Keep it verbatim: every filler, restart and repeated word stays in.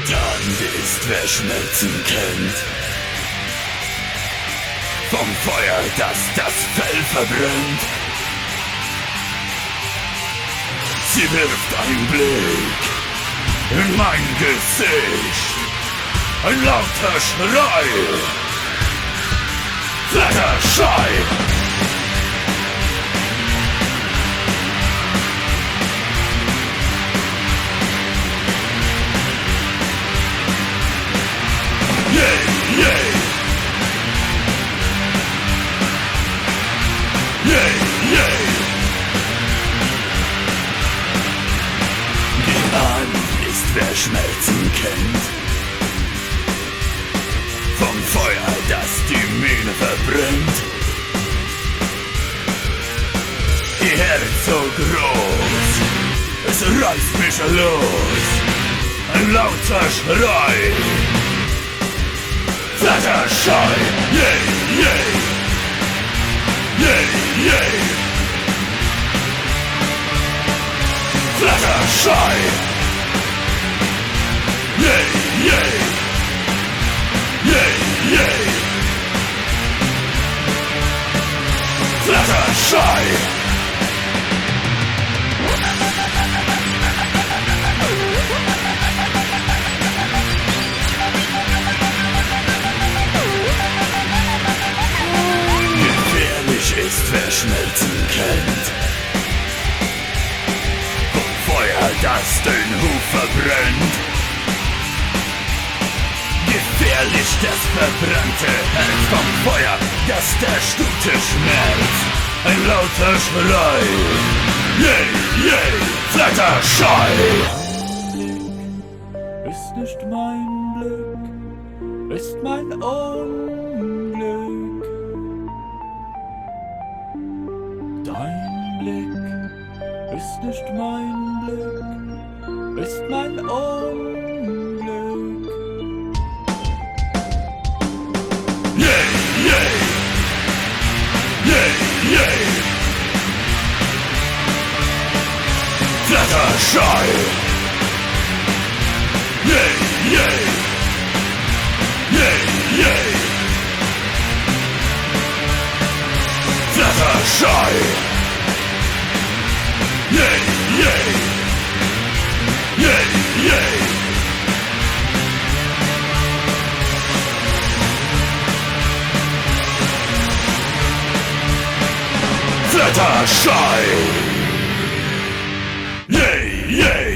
Tand ist, wer Schmerzen kennt. Vom Feuer, das das Fell verbrennt. Sie wirft einen Blick in mein Gesicht. Ein lauter Schrei. Flatterschei. Yay, yay. Yay, yay. Die Hand ist, wer Schmerzen kennt. Vom Feuer, das die Mähne verbrennt. Ihr Herz so groß, es reißt mich los. Ein lauter Schrei. Flatterschei. Yay, yay. Yay, yay. Flatterschei. Yay, yay. Yay, yay. Flatterschei. Gefährlich ist, wer Schmerzen kennt. Vom Feuer, das den Huf verbrennt. Gefährlich das verbrannte Herz vom Feuer, das der Stute schmerzt. Ein lauter Schrei. Yay, yay, Flatterschei. Ist nicht mein Glück, ist mein Unglück. Dein Blick ist nicht mein Glück, ist mein Unglück. Yay, yay. Yay, yay. Flatterschei. Yay, yay. Yay, yay. Flatterschei. Yay, yay. Yay, yay. Flatterschei. Yay, yay.